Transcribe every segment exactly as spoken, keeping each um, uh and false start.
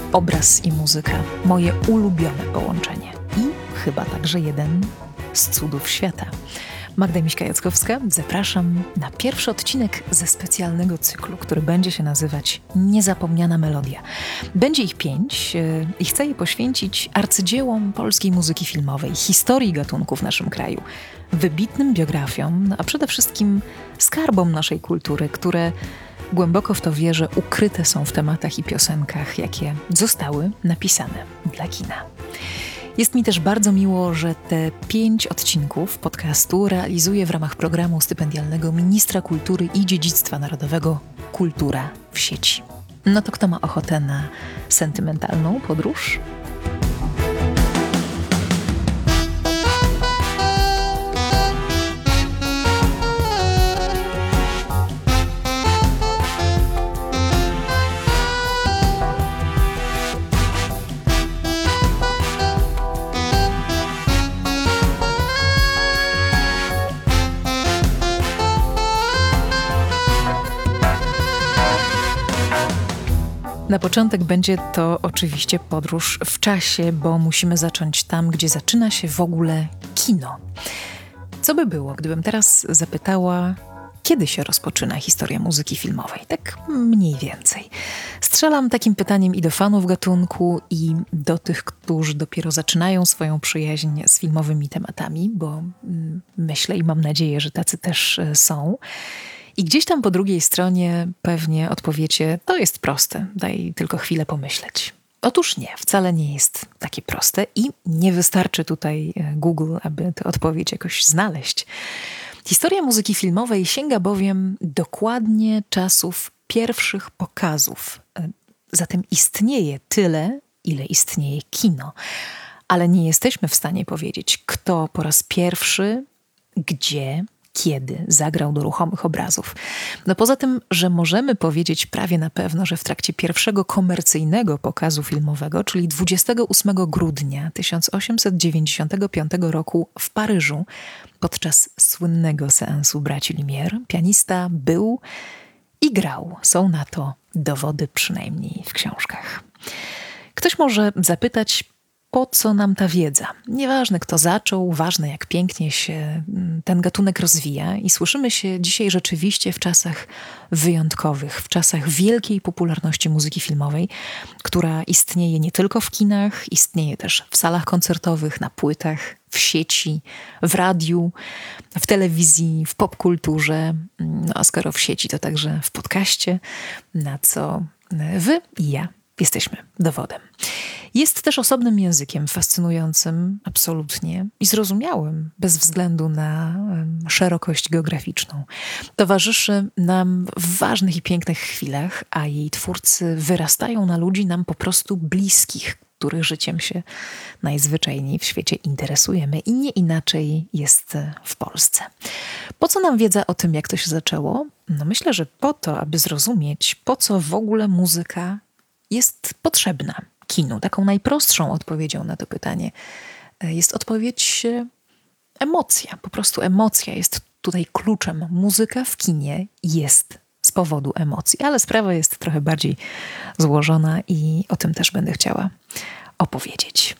Obraz i muzyka. Moje ulubione połączenie. I chyba także jeden z cudów świata. Magda Miśka-Jackowska, zapraszam na pierwszy odcinek ze specjalnego cyklu, który będzie się nazywać Niezapomniana Melodia. Będzie ich pięć yy, i chcę je poświęcić arcydziełom polskiej muzyki filmowej, historii gatunku w naszym kraju, wybitnym biografiom, no a przede wszystkim skarbom naszej kultury, które głęboko w to wierzę, ukryte są w tematach i piosenkach, jakie zostały napisane dla kina. Jest mi też bardzo miło, że te pięć odcinków podcastu realizuję w ramach programu stypendialnego Ministra Kultury i Dziedzictwa Narodowego Kultura w sieci. No to kto ma ochotę na sentymentalną podróż? Na początek będzie to oczywiście podróż w czasie, bo musimy zacząć tam, gdzie zaczyna się w ogóle kino. Co by było, gdybym teraz zapytała, kiedy się rozpoczyna historia muzyki filmowej? Tak mniej więcej. Strzelam takim pytaniem i do fanów gatunku, i do tych, którzy dopiero zaczynają swoją przyjaźń z filmowymi tematami, bo myślę i mam nadzieję, że tacy też są. I gdzieś tam po drugiej stronie pewnie odpowiecie, to jest proste, daj tylko chwilę pomyśleć. Otóż nie, wcale nie jest takie proste i nie wystarczy tutaj Google, aby tę odpowiedź jakoś znaleźć. Historia muzyki filmowej sięga bowiem dokładnie czasów pierwszych pokazów. Zatem istnieje tyle, ile istnieje kino. Ale nie jesteśmy w stanie powiedzieć, kto po raz pierwszy, gdzie, kiedy zagrał do ruchomych obrazów. No poza tym, że możemy powiedzieć prawie na pewno, że w trakcie pierwszego komercyjnego pokazu filmowego, czyli dwudziestego ósmego grudnia tysiąc osiemset dziewięćdziesiątego piątego roku w Paryżu, podczas słynnego seansu braci Lumière, pianista był i grał. Są na to dowody, przynajmniej w książkach. Ktoś może zapytać, po co nam ta wiedza? Nieważne, kto zaczął, ważne, jak pięknie się ten gatunek rozwija i słyszymy się dzisiaj rzeczywiście w czasach wyjątkowych, w czasach wielkiej popularności muzyki filmowej, która istnieje nie tylko w kinach, istnieje też w salach koncertowych, na płytach, w sieci, w radiu, w telewizji, w popkulturze, no a skoro w sieci, to także w podcaście, na co wy i ja jesteśmy dowodem. Jest też osobnym językiem, fascynującym absolutnie i zrozumiałym, bez względu na um, szerokość geograficzną. Towarzyszy nam w ważnych i pięknych chwilach, a jej twórcy wyrastają na ludzi nam po prostu bliskich, których życiem się najzwyczajniej w świecie interesujemy i nie inaczej jest w Polsce. Po co nam wiedza o tym, jak to się zaczęło? No myślę, że po to, aby zrozumieć, po co w ogóle muzyka jest potrzebna kinu. Taką najprostszą odpowiedzią na to pytanie jest odpowiedź emocja. Po prostu emocja jest tutaj kluczem. Muzyka w kinie jest z powodu emocji, ale sprawa jest trochę bardziej złożona i o tym też będę chciała opowiedzieć.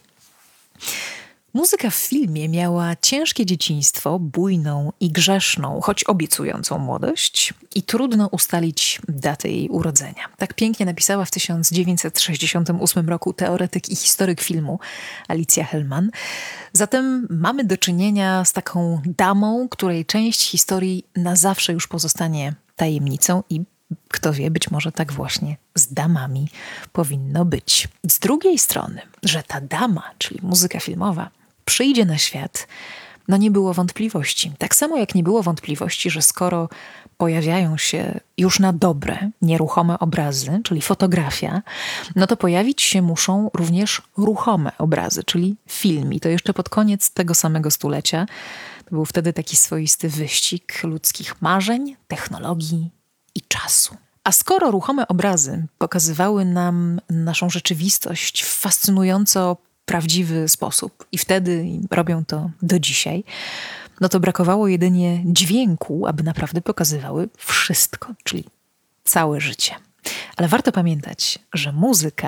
Muzyka w filmie miała ciężkie dzieciństwo, bujną i grzeszną, choć obiecującą młodość i trudno ustalić datę jej urodzenia. Tak pięknie napisała w tysiąc dziewięćset sześćdziesiątym ósmym roku teoretyk i historyk filmu Alicja Hellman. Zatem mamy do czynienia z taką damą, której część historii na zawsze już pozostanie tajemnicą i kto wie, być może tak właśnie z damami powinno być. Z drugiej strony, że ta dama, czyli muzyka filmowa, przyjdzie na świat, no nie było wątpliwości. Tak samo jak nie było wątpliwości, że skoro pojawiają się już na dobre nieruchome obrazy, czyli fotografia, no to pojawić się muszą również ruchome obrazy, czyli film. I to jeszcze pod koniec tego samego stulecia. To był wtedy taki swoisty wyścig ludzkich marzeń, technologii i czasu. A skoro ruchome obrazy pokazywały nam naszą rzeczywistość w fascynująco prawdziwy sposób i wtedy robią to do dzisiaj, no to brakowało jedynie dźwięku, aby naprawdę pokazywały wszystko, czyli całe życie. Ale warto pamiętać, że muzyka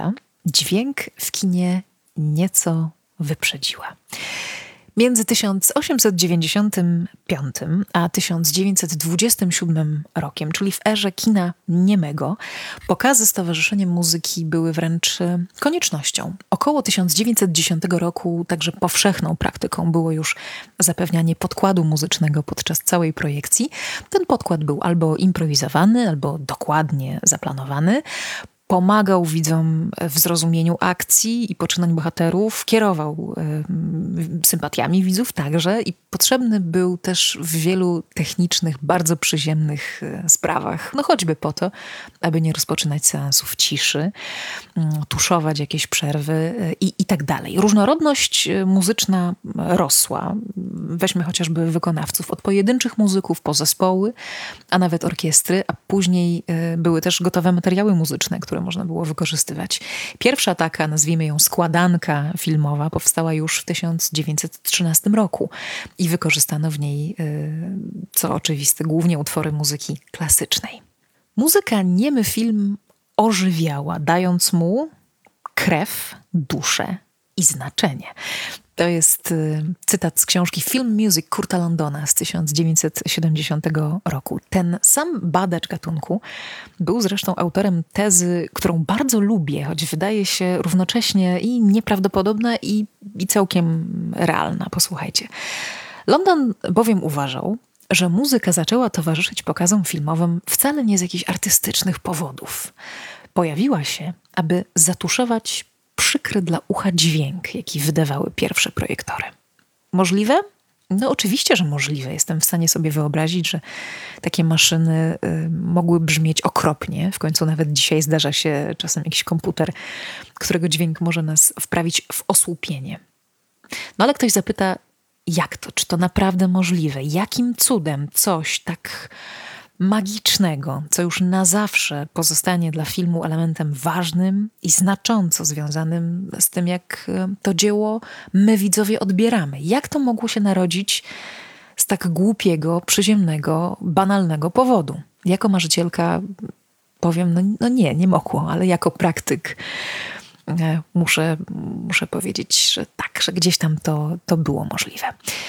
dźwięk w kinie nieco wyprzedziła. Między tysiąc osiemset dziewięćdziesiątym piątym a tysiąc dziewięćset dwudziestym siódmym rokiem, czyli w erze kina niemego, pokazy z Towarzyszeniem Muzyki były wręcz koniecznością. Około tysiąc dziewięćset dziesiątego roku także powszechną praktyką było już zapewnianie podkładu muzycznego podczas całej projekcji. Ten podkład był albo improwizowany, albo dokładnie zaplanowany. Pomagał widzom w zrozumieniu akcji i poczynań bohaterów, kierował y, sympatiami widzów także i potrzebny był też w wielu technicznych, bardzo przyziemnych y, sprawach. No choćby po to, aby nie rozpoczynać seansów ciszy, y, tuszować jakieś przerwy y, i, i tak dalej. Różnorodność y, muzyczna rosła. Weźmy chociażby wykonawców od pojedynczych muzyków po zespoły, a nawet orkiestry, a później y, były też gotowe materiały muzyczne, które można było wykorzystywać. Pierwsza taka, nazwijmy ją składanka filmowa, powstała już w tysiąc dziewięćset trzynastym roku i wykorzystano w niej, co oczywiste, głównie utwory muzyki klasycznej. Muzyka niemy film ożywiała, dając mu krew, duszę i znaczenie. To jest cytat z książki Film Music Kurta Londona z tysiąc dziewięćset siedemdziesiątego roku. Ten sam badacz gatunku był zresztą autorem tezy, którą bardzo lubię, choć wydaje się równocześnie i nieprawdopodobna, i, i całkiem realna. Posłuchajcie. London bowiem uważał, że muzyka zaczęła towarzyszyć pokazom filmowym wcale nie z jakichś artystycznych powodów. Pojawiła się, aby zatuszować przykry dla ucha dźwięk, jaki wydawały pierwsze projektory. Możliwe? No oczywiście, że możliwe. Jestem w stanie sobie wyobrazić, że takie maszyny y, mogły brzmieć okropnie. W końcu nawet dzisiaj zdarza się czasem jakiś komputer, którego dźwięk może nas wprawić w osłupienie. No ale ktoś zapyta, jak to? Czy to naprawdę możliwe? Jakim cudem coś tak magicznego, co już na zawsze pozostanie dla filmu elementem ważnym i znacząco związanym z tym, jak to dzieło my, widzowie, odbieramy. Jak to mogło się narodzić z tak głupiego, przyziemnego, banalnego powodu? Jako marzycielka powiem, no, no nie, nie mogło, ale jako praktyk muszę, muszę powiedzieć, że tak, że gdzieś tam to, to było możliwe.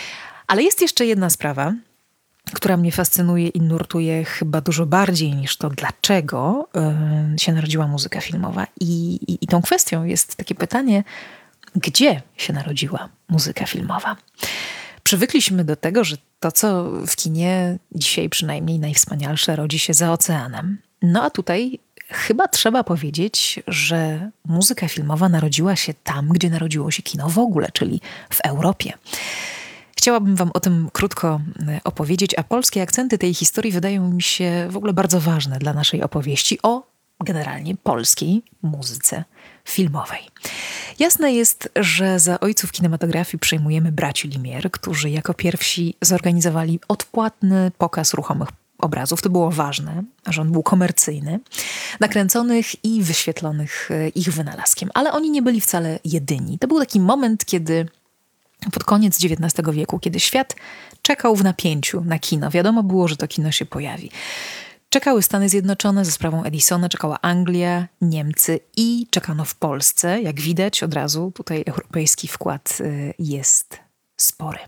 Ale jest jeszcze jedna sprawa, która mnie fascynuje i nurtuje chyba dużo bardziej niż to, dlaczego y, się narodziła muzyka filmowa. I, i, I tą kwestią jest takie pytanie, gdzie się narodziła muzyka filmowa? Przywykliśmy do tego, że to, co w kinie dzisiaj przynajmniej najwspanialsze, rodzi się za oceanem. No a tutaj chyba trzeba powiedzieć, że muzyka filmowa narodziła się tam, gdzie narodziło się kino w ogóle, czyli w Europie. Chciałabym wam o tym krótko opowiedzieć, a polskie akcenty tej historii wydają mi się w ogóle bardzo ważne dla naszej opowieści o generalnie polskiej muzyce filmowej. Jasne jest, że za ojców kinematografii przyjmujemy braci Lumière, którzy jako pierwsi zorganizowali odpłatny pokaz ruchomych obrazów. To było ważne, że on był komercyjny, nakręconych i wyświetlonych ich wynalazkiem. Ale oni nie byli wcale jedyni. To był taki moment, kiedy pod koniec dziewiętnastego wieku, kiedy świat czekał w napięciu na kino. Wiadomo było, że to kino się pojawi. Czekały Stany Zjednoczone ze sprawą Edisona, czekała Anglia, Niemcy i czekano w Polsce. Jak widać od razu tutaj europejski wkład jest spory.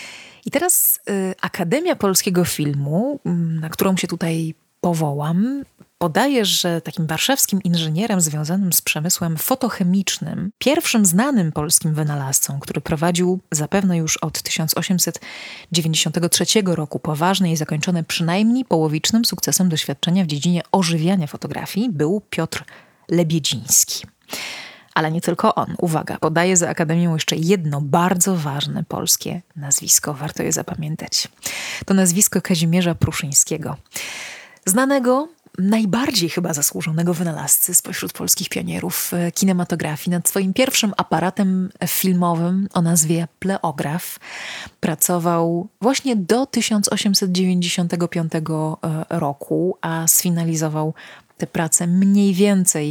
I teraz Akademia Polskiego Filmu, na którą się tutaj powołam, podaje, że takim warszawskim inżynierem związanym z przemysłem fotochemicznym, pierwszym znanym polskim wynalazcą, który prowadził zapewne już od tysiąc osiemset dziewięćdziesiątego trzeciego roku poważne i zakończone przynajmniej połowicznym sukcesem doświadczenia w dziedzinie ożywiania fotografii, był Piotr Lebiedziński. Ale nie tylko on. Uwaga, podaje za Akademią jeszcze jedno bardzo ważne polskie nazwisko. Warto je zapamiętać. To nazwisko Kazimierza Pruszyńskiego. Znanego, najbardziej chyba zasłużonego wynalazcy spośród polskich pionierów kinematografii. Nad swoim pierwszym aparatem filmowym o nazwie pleograf pracował właśnie do tysiąc osiemset dziewięćdziesiątego piątego roku, a sfinalizował tę pracę mniej więcej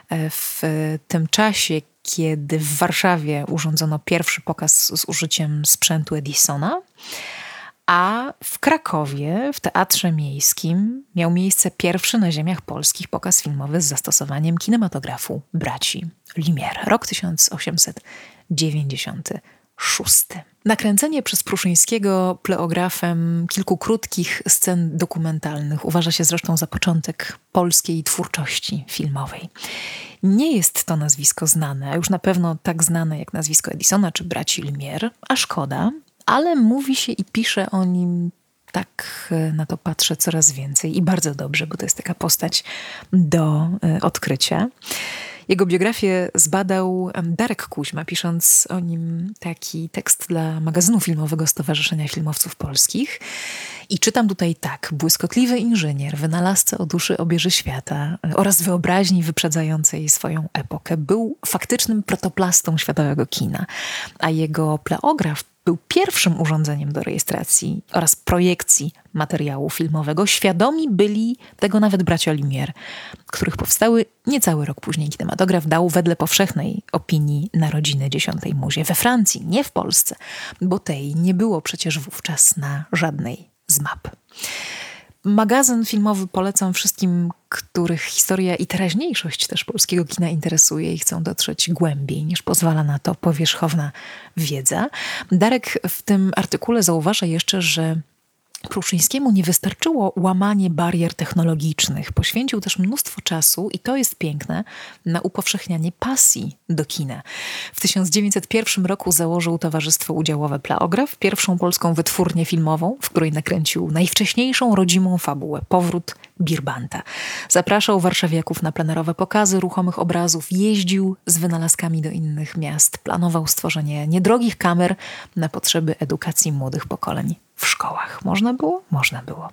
w tym czasie, kiedy w Warszawie urządzono pierwszy pokaz z użyciem sprzętu Edisona. A w Krakowie, w Teatrze Miejskim, miał miejsce pierwszy na ziemiach polskich pokaz filmowy z zastosowaniem kinematografu braci Lumière. Rok tysiąc osiemset dziewięćdziesiąty szósty. Nakręcenie przez Pruszyńskiego pleografem kilku krótkich scen dokumentalnych uważa się zresztą za początek polskiej twórczości filmowej. Nie jest to nazwisko znane, a już na pewno tak znane jak nazwisko Edisona czy braci Lumière, a szkoda, ale mówi się i pisze o nim, tak na to patrzę, coraz więcej i bardzo dobrze, bo to jest taka postać do y, odkrycia. Jego biografię zbadał Darek Kuźma, pisząc o nim taki tekst dla magazynu filmowego Stowarzyszenia Filmowców Polskich. I czytam tutaj tak. Błyskotliwy inżynier, wynalazca o duszy obieży świata oraz wyobraźni wyprzedzającej swoją epokę, był faktycznym protoplastą światowego kina, a jego pleograf był pierwszym urządzeniem do rejestracji oraz projekcji materiału filmowego. Świadomi byli tego nawet bracia Lumière, których powstały niecały rok później kinematograf dał wedle powszechnej opinii narodziny dziesiątej muzie we Francji, nie w Polsce, bo tej nie było przecież wówczas na żadnej z map. Magazyn filmowy polecam wszystkim, których historia i teraźniejszość też polskiego kina interesuje i chcą dotrzeć głębiej niż pozwala na to powierzchowna wiedza. Darek w tym artykule zauważa jeszcze, że Pruszyńskiemu nie wystarczyło łamanie barier technologicznych. Poświęcił też mnóstwo czasu, i to jest piękne, na upowszechnianie pasji do kina. W tysiąc dziewięćset pierwszym roku założył Towarzystwo Udziałowe Pleograf, pierwszą polską wytwórnię filmową, w której nakręcił najwcześniejszą rodzimą fabułę Powrót Birbanta. Zapraszał warszawiaków na plenerowe pokazy ruchomych obrazów, jeździł z wynalazkami do innych miast, planował stworzenie niedrogich kamer na potrzeby edukacji młodych pokoleń w szkołach. Można było? Można było.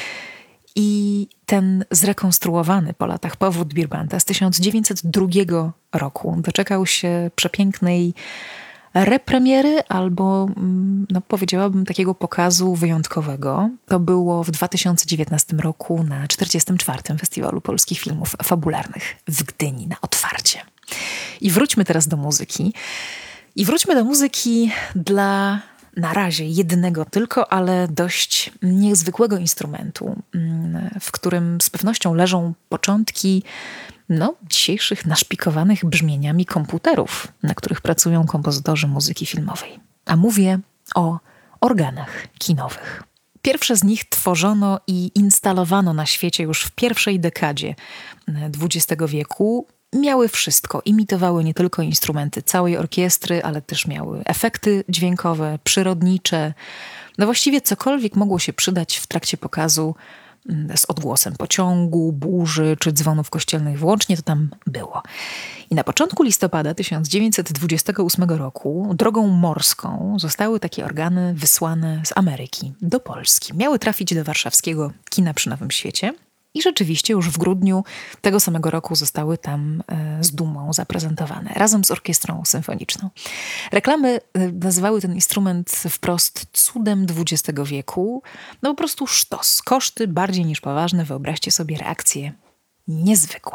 I ten zrekonstruowany po latach Powrót Birbanta z tysiąc dziewięćset drugiego roku doczekał się przepięknej repremiery albo, no, powiedziałabym, takiego pokazu wyjątkowego. To było w dwa tysiące dziewiętnastym roku na czterdziestym czwartym Festiwalu Polskich Filmów Fabularnych w Gdyni na otwarcie. I wróćmy teraz do muzyki. I wróćmy do muzyki dla na razie jednego tylko, ale dość niezwykłego instrumentu, w którym z pewnością leżą początki no, dzisiejszych naszpikowanych brzmieniami komputerów, na których pracują kompozytorzy muzyki filmowej. A mówię o organach kinowych. Pierwsze z nich tworzono i instalowano na świecie już w pierwszej dekadzie dwudziestego wieku. Miały wszystko. Imitowały nie tylko instrumenty całej orkiestry, ale też miały efekty dźwiękowe, przyrodnicze. No właściwie cokolwiek mogło się przydać w trakcie pokazu z odgłosem pociągu, burzy czy dzwonów kościelnych włącznie, to tam było. I na początku listopada tysiąc dziewięćset dwudziestego ósmego roku drogą morską zostały takie organy wysłane z Ameryki do Polski. Miały trafić do warszawskiego kina przy Nowym Świecie. I rzeczywiście już w grudniu tego samego roku zostały tam e, z dumą zaprezentowane, razem z orkiestrą symfoniczną. Reklamy e, nazywały ten instrument wprost cudem dwudziestego wieku. No po prostu sztos. Koszty bardziej niż poważne. Wyobraźcie sobie reakcje niezwykłe.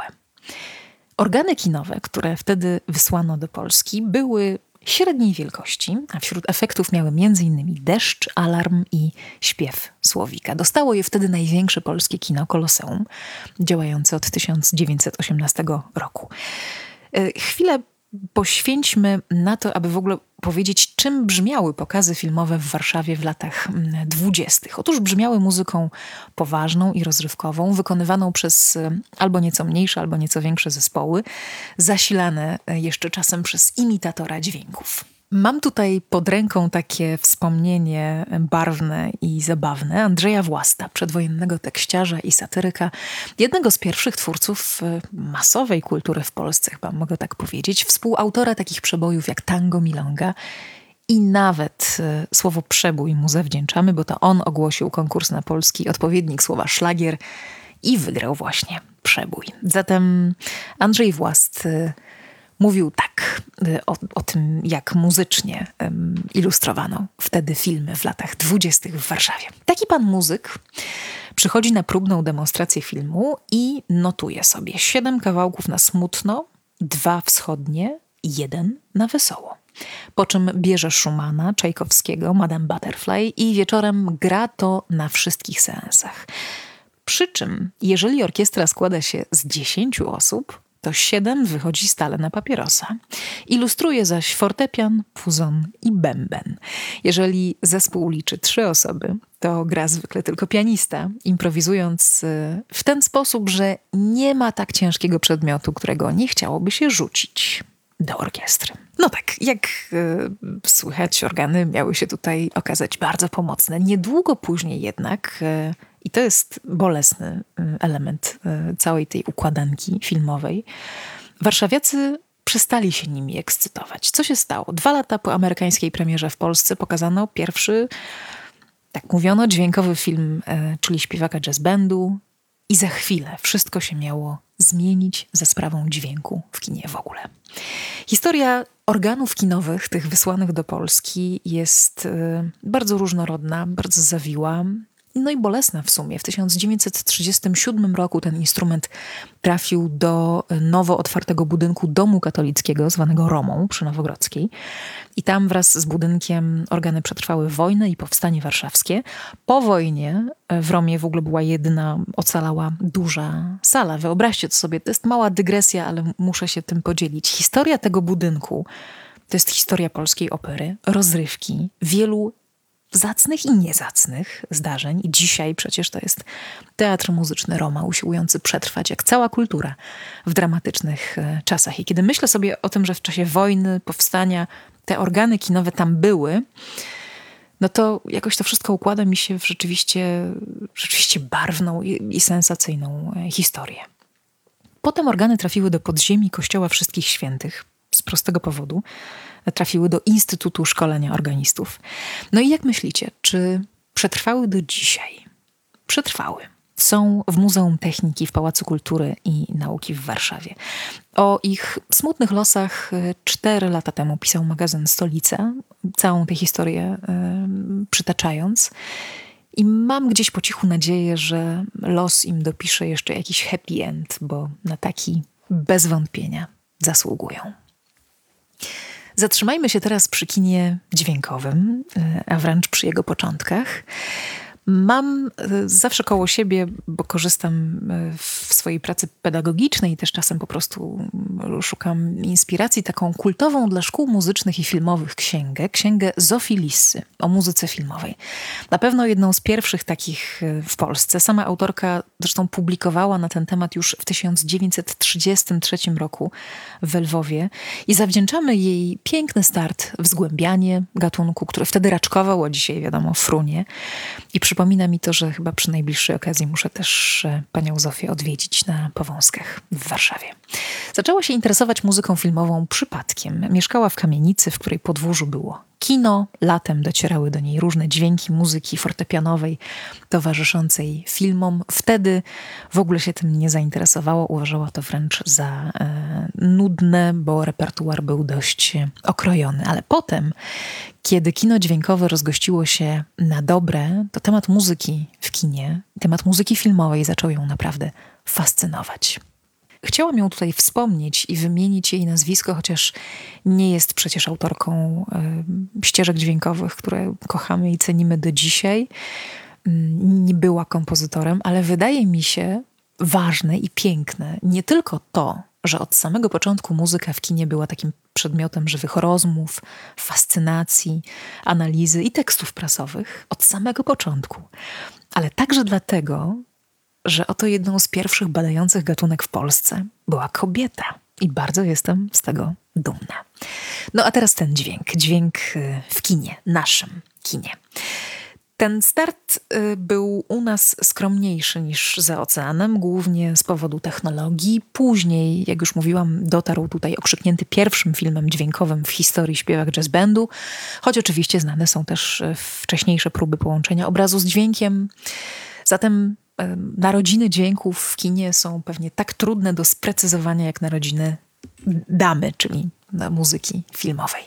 Organy kinowe, które wtedy wysłano do Polski, były średniej wielkości, a wśród efektów miały między innymi deszcz, alarm i śpiew słowika. Dostało je wtedy największe polskie kino Koloseum, działające od tysiąc dziewięćset osiemnastego roku. Chwilę poświęćmy na to, aby w ogóle powiedzieć, czym brzmiały pokazy filmowe w Warszawie w latach dwudziestych. Otóż brzmiały muzyką poważną i rozrywkową, wykonywaną przez albo nieco mniejsze, albo nieco większe zespoły, zasilane jeszcze czasem przez imitatora dźwięków. Mam tutaj pod ręką takie wspomnienie barwne i zabawne Andrzeja Własta, przedwojennego tekściarza i satyryka, jednego z pierwszych twórców masowej kultury w Polsce, chyba mogę tak powiedzieć, współautora takich przebojów jak Tango Milonga. I nawet y, słowo przebój mu zawdzięczamy, bo to on ogłosił konkurs na polski odpowiednik słowa szlagier i wygrał właśnie przebój. Zatem Andrzej Włast y, mówił tak o, o tym, jak muzycznie um, ilustrowano wtedy filmy w latach dwudziestych w Warszawie. Taki pan muzyk przychodzi na próbną demonstrację filmu i notuje sobie siedem kawałków na smutno, dwa wschodnie i jeden na wesoło. po czym bierze Schumana, Czajkowskiego, Madame Butterfly i wieczorem gra to na wszystkich seansach. Przy czym, jeżeli orkiestra składa się z dziesięciu osób, to siedem wychodzi stale na papierosa. Ilustruje zaś fortepian, puzon i bęben. Jeżeli zespół liczy trzy osoby, to gra zwykle tylko pianista, improwizując w ten sposób, że nie ma tak ciężkiego przedmiotu, którego nie chciałoby się rzucić do orkiestry. No tak, jak y, słychać, organy miały się tutaj okazać bardzo pomocne. Niedługo później jednak, y, i to jest bolesny y, element y, całej tej układanki filmowej, warszawiacy przestali się nimi ekscytować. Co się stało? Dwa lata po amerykańskiej premierze w Polsce pokazano pierwszy, tak mówiono, dźwiękowy film, y, czyli Śpiewaka jazz bandu, i za chwilę wszystko się miało zmienić za sprawą dźwięku w kinie w ogóle. Historia organów kinowych, tych wysłanych do Polski, jest y, bardzo różnorodna, bardzo zawiła, no i bolesna w sumie. W tysiąc dziewięćset trzydziestym siódmym roku ten instrument trafił do nowo otwartego budynku Domu Katolickiego, zwanego Romą przy Nowogrodzkiej. I tam wraz z budynkiem organy przetrwały wojnę i powstanie warszawskie. Po wojnie w Romie w ogóle była jedyna ocalała duża sala. Wyobraźcie to sobie, to jest mała dygresja, ale muszę się tym podzielić. Historia tego budynku to jest historia polskiej opery, rozrywki, wielu zacnych i niezacnych zdarzeń. I dzisiaj przecież to jest teatr muzyczny Roma, usiłujący przetrwać jak cała kultura w dramatycznych czasach. I kiedy myślę sobie o tym, że w czasie wojny, powstania te organy kinowe tam były, no to jakoś to wszystko układa mi się w rzeczywiście, rzeczywiście barwną i, i sensacyjną historię. Potem organy trafiły do podziemi Kościoła Wszystkich Świętych z prostego powodu. Trafiły do Instytutu Szkolenia Organistów. No i jak myślicie, czy przetrwały do dzisiaj? Przetrwały. Są w Muzeum Techniki w Pałacu Kultury i Nauki w Warszawie. O ich smutnych losach cztery lata temu pisał magazyn Stolica, całą tę historię y, przytaczając. I mam gdzieś po cichu nadzieję, że los im dopisze jeszcze jakiś happy end, bo na taki bez wątpienia zasługują. Zatrzymajmy się teraz przy kinie dźwiękowym, a wręcz przy jego początkach. Mam zawsze koło siebie, bo korzystam w swojej pracy pedagogicznej i też czasem po prostu szukam inspiracji, taką kultową dla szkół muzycznych i filmowych księgę, księgę Zofii Lissy o muzyce filmowej. Na pewno jedną z pierwszych takich w Polsce. Sama autorka zresztą publikowała na ten temat już w tysiąc dziewięćset trzydziestym trzecim roku w Lwowie i zawdzięczamy jej piękny start w zgłębianie gatunku, który wtedy raczkował, a dzisiaj wiadomo frunie. I przypomina mi to, że chyba przy najbliższej okazji muszę też panią Zofię odwiedzić na Powązkach w Warszawie. Zaczęła się interesować muzyką filmową przypadkiem. Mieszkała w kamienicy, w której podwórzu było kino. Latem docierały do niej różne dźwięki muzyki fortepianowej towarzyszącej filmom. Wtedy w ogóle się tym nie zainteresowała. Uważała to wręcz za e, nudne, bo repertuar był dość okrojony. Ale potem, kiedy kino dźwiękowe rozgościło się na dobre, to temat muzyki w kinie, temat muzyki filmowej zaczął ją naprawdę fascynować. Chciałam ją tutaj wspomnieć i wymienić jej nazwisko, chociaż nie jest przecież autorką y, ścieżek dźwiękowych, które kochamy i cenimy do dzisiaj. Y, nie była kompozytorem, ale wydaje mi się ważne i piękne nie tylko to, że od samego początku muzyka w kinie była takim przedmiotem żywych rozmów, fascynacji, analizy i tekstów prasowych. Od samego początku. Ale także dlatego, że oto jedną z pierwszych badających gatunek w Polsce była kobieta. I bardzo jestem z tego dumna. No a teraz ten dźwięk. Dźwięk w kinie, naszym kinie. Ten start był u nas skromniejszy niż za oceanem, głównie z powodu technologii. Później, jak już mówiłam, dotarł tutaj okrzyknięty pierwszym filmem dźwiękowym w historii Śpiewak jazz bandu, choć oczywiście znane są też wcześniejsze próby połączenia obrazu z dźwiękiem. Zatem narodziny dźwięków w kinie są pewnie tak trudne do sprecyzowania jak narodziny damy, czyli muzyki filmowej.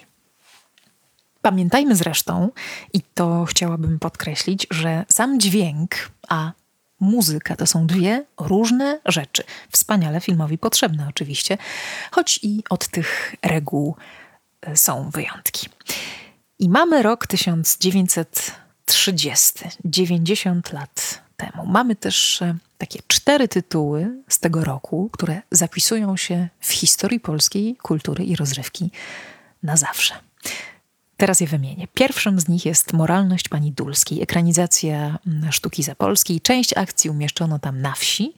Pamiętajmy zresztą, i to chciałabym podkreślić, że sam dźwięk, a muzyka to są dwie różne rzeczy. Wspaniale filmowi potrzebne oczywiście, choć i od tych reguł są wyjątki. I mamy rok tysiąc dziewięćset trzydziesty, dziewięćdziesiąt lat temu. Mamy też takie cztery tytuły z tego roku, które zapisują się w historii polskiej kultury i rozrywki na zawsze. Teraz je wymienię. Pierwszym z nich jest Moralność pani Dulskiej, ekranizacja sztuki zapolskiej. Część akcji umieszczono tam na wsi.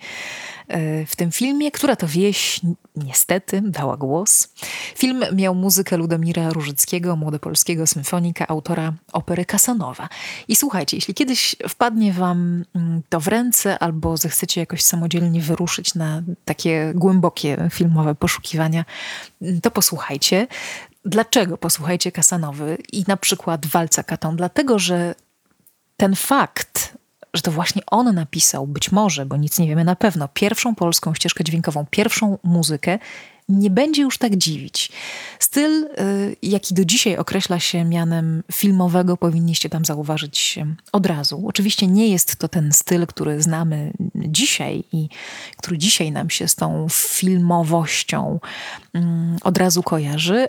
W tym filmie, która to wieś niestety dała głos. Film miał muzykę Ludomira Różyckiego, młodopolskiego symfonika, autora opery Kasanowa. I słuchajcie, jeśli kiedyś wpadnie wam to w ręce albo zechcecie jakoś samodzielnie wyruszyć na takie głębokie filmowe poszukiwania, to posłuchajcie. Dlaczego posłuchajcie Kasanowy i na przykład Walca Katon? Dlatego, że ten fakt, że to właśnie on napisał, być może, bo nic nie wiemy na pewno, pierwszą polską ścieżkę dźwiękową, pierwszą muzykę, nie będzie już tak dziwić. Styl, y, jaki do dzisiaj określa się mianem filmowego, powinniście tam zauważyć od razu. Oczywiście nie jest to ten styl, który znamy dzisiaj i który dzisiaj nam się z tą filmowością y, od razu kojarzy,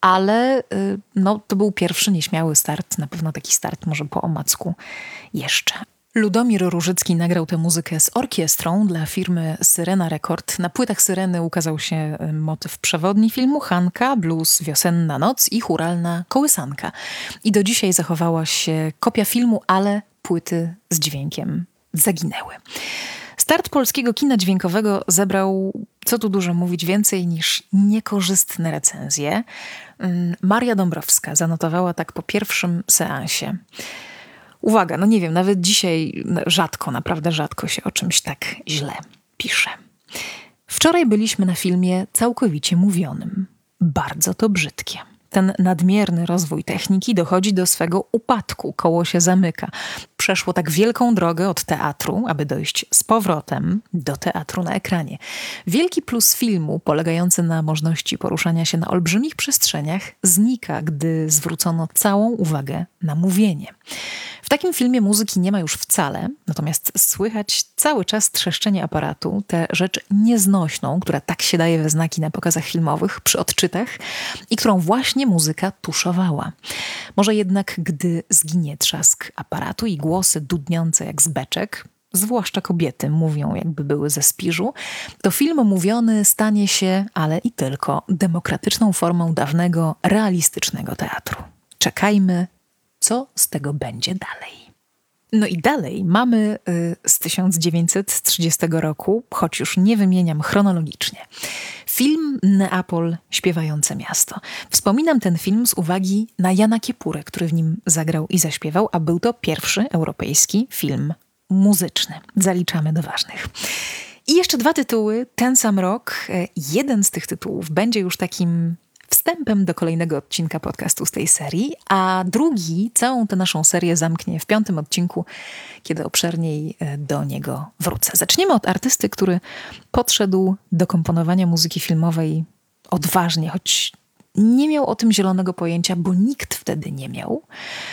ale no, to był pierwszy nieśmiały start, na pewno taki start może po omacku jeszcze. Ludomir Różycki nagrał tę muzykę z orkiestrą dla firmy Syrena Rekord. Na płytach Syreny ukazał się motyw przewodni filmu Hanka, blues Wiosenna noc i chóralna Kołysanka. I do dzisiaj zachowała się kopia filmu, ale płyty z dźwiękiem zaginęły. Start polskiego kina dźwiękowego zebrał, co tu dużo mówić, więcej niż niekorzystne recenzje. Maria Dąbrowska zanotowała tak po pierwszym seansie. Uwaga, no nie wiem, nawet dzisiaj rzadko, naprawdę rzadko się o czymś tak źle pisze. Wczoraj byliśmy na filmie całkowicie mówionym. Bardzo to brzydkie. Ten nadmierny rozwój techniki dochodzi do swego upadku, koło się zamyka. Przeszło tak wielką drogę od teatru, aby dojść z powrotem do teatru na ekranie. Wielki plus filmu, polegający na możliwości poruszania się na olbrzymich przestrzeniach, znika, gdy zwrócono całą uwagę na mówienie. W takim filmie muzyki nie ma już wcale, natomiast słychać cały czas trzeszczenie aparatu, tę rzecz nieznośną, która tak się daje we znaki na pokazach filmowych przy odczytach i którą właśnie muzyka tuszowała. Może jednak, gdy zginie trzask aparatu i głosy dudniące jak z beczek, zwłaszcza kobiety mówią, jakby były ze Spiżu, to film mówiony stanie się, ale i tylko, demokratyczną formą dawnego, realistycznego teatru. Czekajmy, co z tego będzie dalej. No i dalej mamy y, z tysiąc dziewięćset trzydziestego roku, choć już nie wymieniam chronologicznie, film Neapol, śpiewające miasto. Wspominam ten film z uwagi na Jana Kiepurę, który w nim zagrał i zaśpiewał, a był to pierwszy europejski film muzyczny. Zaliczamy do ważnych. I jeszcze dwa tytuły, ten sam rok. Jeden z tych tytułów będzie już takim wstępem do kolejnego odcinka podcastu z tej serii, a drugi całą tę naszą serię zamknie w piątym odcinku, kiedy obszerniej do niego wrócę. Zaczniemy od artysty, który podszedł do komponowania muzyki filmowej odważnie, choć nie miał o tym zielonego pojęcia, bo nikt wtedy nie miał.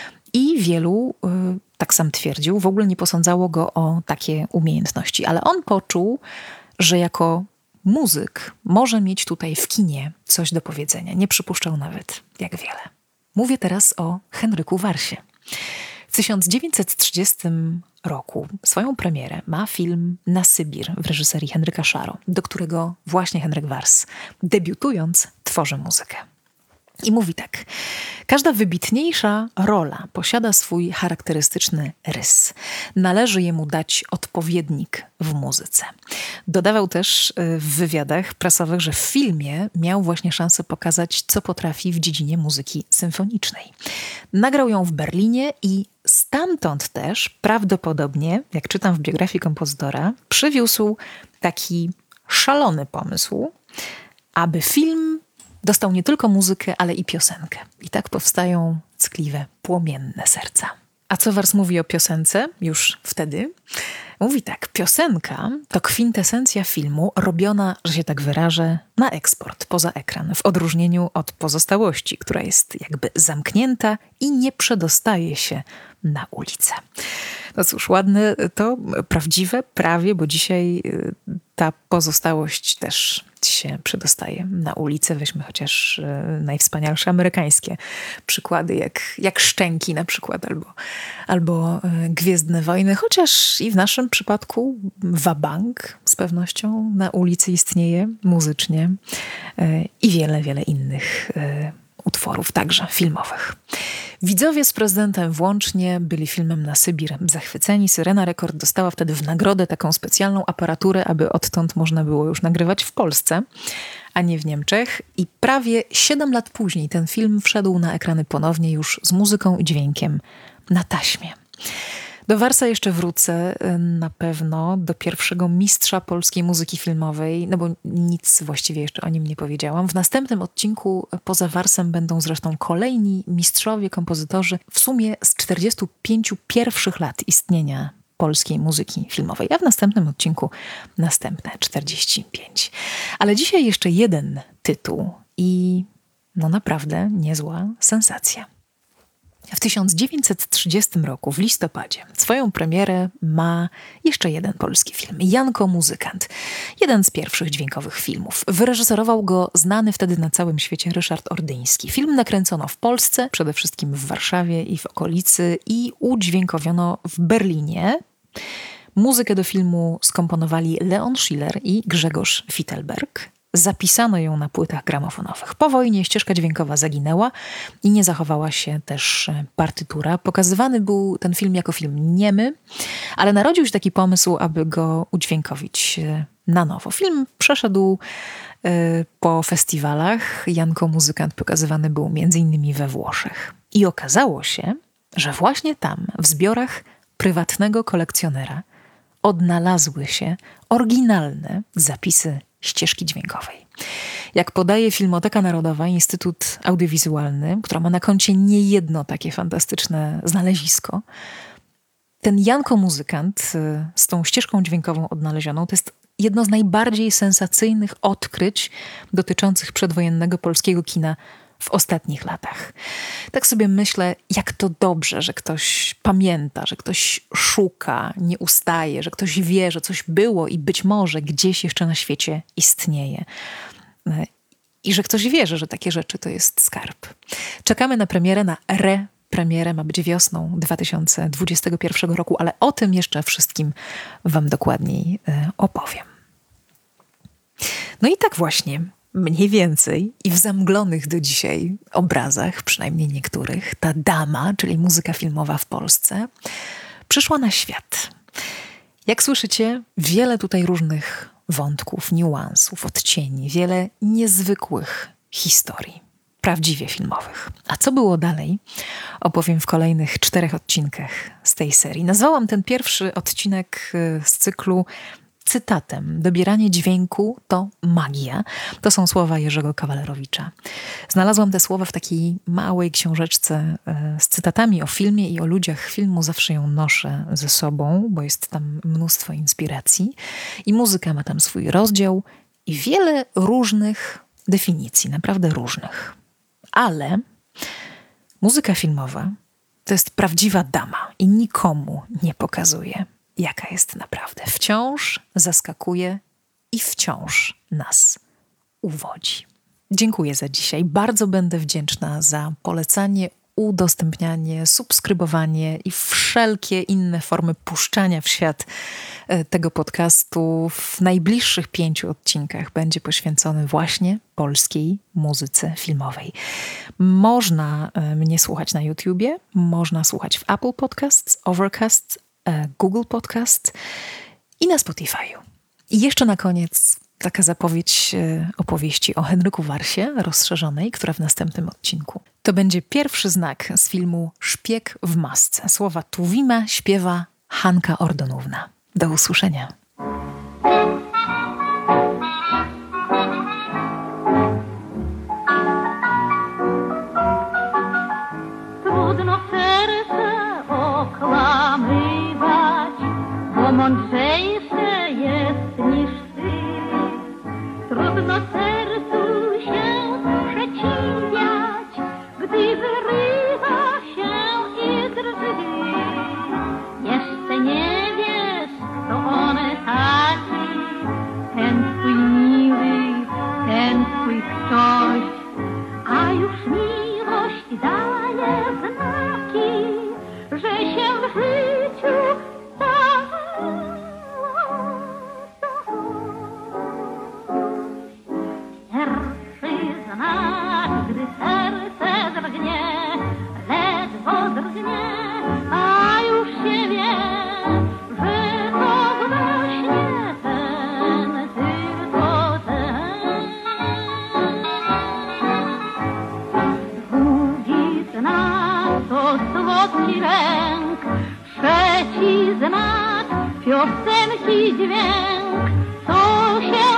I wielu, tak sam twierdził, w ogóle nie posądzało go o takie umiejętności. Ale on poczuł, że jako muzyk może mieć tutaj w kinie coś do powiedzenia. Nie przypuszczał nawet, jak wiele. Mówię teraz o Henryku Warsie. W tysiąc dziewięćset trzydziestym roku swoją premierę ma film Na Sybir w reżyserii Henryka Szaro, do którego właśnie Henryk Wars, debiutując, tworzy muzykę. I mówi tak: każda wybitniejsza rola posiada swój charakterystyczny rys. Należy jemu dać odpowiednik w muzyce. Dodawał też w wywiadach prasowych, że w filmie miał właśnie szansę pokazać, co potrafi w dziedzinie muzyki symfonicznej. Nagrał ją w Berlinie i stamtąd też prawdopodobnie, jak czytam w biografii kompozytora, przywiózł taki szalony pomysł, aby film dostał nie tylko muzykę, ale i piosenkę. I tak powstają ckliwe, płomienne serca. A co Wars mówi o piosence już wtedy? Mówi tak: piosenka to kwintesencja filmu robiona, że się tak wyrażę, na eksport, poza ekran, w odróżnieniu od pozostałości, która jest jakby zamknięta i nie przedostaje się na ulicę. No cóż, ładne to, prawdziwe, prawie, bo dzisiaj ta pozostałość też się przedostaje na ulicę. Weźmy chociaż e, najwspanialsze amerykańskie przykłady, jak, jak Szczęki na przykład, albo, albo e, Gwiezdne Wojny, chociaż i w naszym przypadku Wabank z pewnością na ulicy istnieje muzycznie e, i wiele, wiele innych e, utworów, także filmowych. Widzowie z prezydentem włącznie byli filmem na Sybir zachwyceni. Syrena Rekord dostała wtedy w nagrodę taką specjalną aparaturę, aby odtąd można było już nagrywać w Polsce, a nie w Niemczech. I prawie siedem lat później ten film wszedł na ekrany ponownie już z muzyką i dźwiękiem na taśmie. Do Warsa jeszcze wrócę na pewno, do pierwszego mistrza polskiej muzyki filmowej, no bo nic właściwie jeszcze o nim nie powiedziałam. W następnym odcinku poza Warsem będą zresztą kolejni mistrzowie, kompozytorzy, w sumie z czterdziestu pięciu pierwszych lat istnienia polskiej muzyki filmowej, a w następnym odcinku następne czterdzieści pięć. Ale dzisiaj jeszcze jeden tytuł i no naprawdę niezła sensacja. W tysiąc dziewięćset trzydziestym roku, w listopadzie, swoją premierę ma jeszcze jeden polski film. Janko Muzykant. Jeden z pierwszych dźwiękowych filmów. Wyreżyserował go znany wtedy na całym świecie Ryszard Ordyński. Film nakręcono w Polsce, przede wszystkim w Warszawie i w okolicy, i udźwiękowiono w Berlinie. Muzykę do filmu skomponowali Leon Schiller i Grzegorz Fittelberg. Zapisano ją na płytach gramofonowych. Po wojnie ścieżka dźwiękowa zaginęła i nie zachowała się też partytura. Pokazywany był ten film jako film niemy, ale narodził się taki pomysł, aby go udźwiękowić na nowo. Film przeszedł y, po festiwalach. Janko Muzykant pokazywany był między innymi we Włoszech. I okazało się, że właśnie tam, w zbiorach prywatnego kolekcjonera, odnalazły się oryginalne zapisy ścieżki dźwiękowej. Jak podaje Filmoteka Narodowa, Instytut Audiowizualny, która ma na koncie niejedno takie fantastyczne znalezisko, ten Janko Muzykant z tą ścieżką dźwiękową odnalezioną to jest jedno z najbardziej sensacyjnych odkryć dotyczących przedwojennego polskiego kina w ostatnich latach. Tak sobie myślę, jak to dobrze, że ktoś pamięta, że ktoś szuka, nie ustaje, że ktoś wie, że coś było i być może gdzieś jeszcze na świecie istnieje. I że ktoś wierzy, że takie rzeczy to jest skarb. Czekamy na premierę, na re-premierę, ma być wiosną dwa tysiące dwudziestego pierwszego roku, ale o tym jeszcze wszystkim wam dokładniej opowiem. No i tak właśnie, mniej więcej i w zamglonych do dzisiaj obrazach, przynajmniej niektórych, ta dama, czyli muzyka filmowa w Polsce, przyszła na świat. Jak słyszycie, wiele tutaj różnych wątków, niuansów, odcieni, wiele niezwykłych historii, prawdziwie filmowych. A co było dalej, opowiem w kolejnych czterech odcinkach z tej serii. Nazwałam ten pierwszy odcinek z cyklu cytatem. Dobieranie dźwięku to magia. To są słowa Jerzego Kawalerowicza. Znalazłam te słowa w takiej małej książeczce z cytatami o filmie i o ludziach filmu. Zawsze ją noszę ze sobą, bo jest tam mnóstwo inspiracji. I muzyka ma tam swój rozdział i wiele różnych definicji, naprawdę różnych. Ale muzyka filmowa to jest prawdziwa dama i nikomu nie pokazuje, jaka jest naprawdę. Wciąż zaskakuje i wciąż nas uwodzi. Dziękuję za dzisiaj. Bardzo będę wdzięczna za polecanie, udostępnianie, subskrybowanie i wszelkie inne formy puszczania w świat tego podcastu. W najbliższych pięciu odcinkach będzie poświęcony właśnie polskiej muzyce filmowej. Można mnie słuchać na YouTubie, można słuchać w Apple Podcasts, Overcast, Google Podcast i na Spotify'u. I jeszcze na koniec taka zapowiedź opowieści o Henryku Warsie rozszerzonej, która w następnym odcinku. To będzie pierwszy znak z filmu Szpieg w masce. Słowa Tuwima śpiewa Hanka Ordonówna. Do usłyszenia. Trudno serce okłamywać, bo mądrzejsze jest niż ty. Trudno sercu się sprzeciwiać, gdy wyrywa się i drży. Jeszcze nie wiesz, to on taki, trzeci dźwięk, co się